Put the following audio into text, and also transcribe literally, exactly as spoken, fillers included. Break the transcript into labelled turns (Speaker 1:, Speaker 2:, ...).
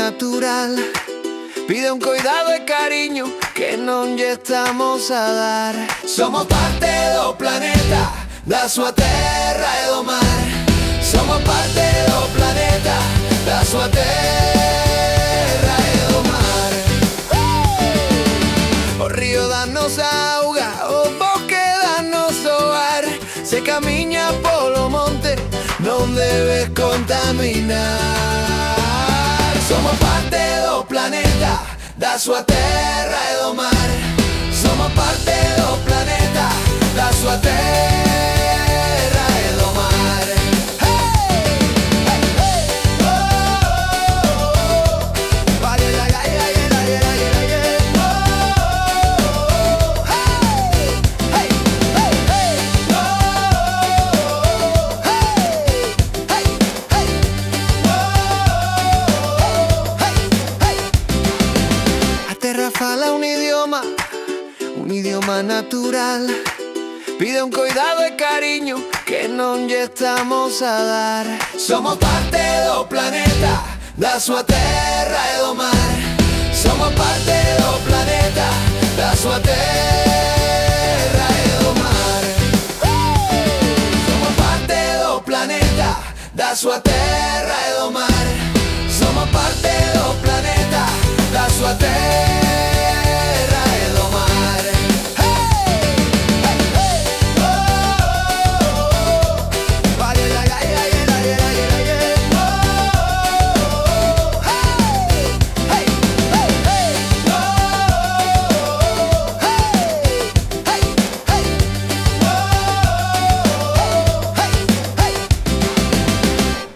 Speaker 1: natural. Pide un cuidado e cariño que non lle estamos a dar. Somos parte do planeta, da súa terra e do mar. Somos parte do planeta, da súa terra e do mar. O río danos auga, o bosque danos hogar. Se camiña polo monte, non debes contaminar. Somos parte do planeta, da súa terra e do mar. Somos parte do planeta, da súa terra e do mar. Hey! Hey, hey! Oh, oh, oh. Ay, ay, ay, ay, ay, ay, ay, ay, ay. Oh, oh, oh. Hey! Hey, hey, hey. Oh, oh, oh. Hey! Hey, hey. A terra fala un idioma, un idioma natural. Pide un cuidado e cariño que non lle estamos a dar. Somos parte do planeta, da súa terra e do mar. Somos parte do planeta, da súa terra e do mar. Somos parte do planeta, da súa terra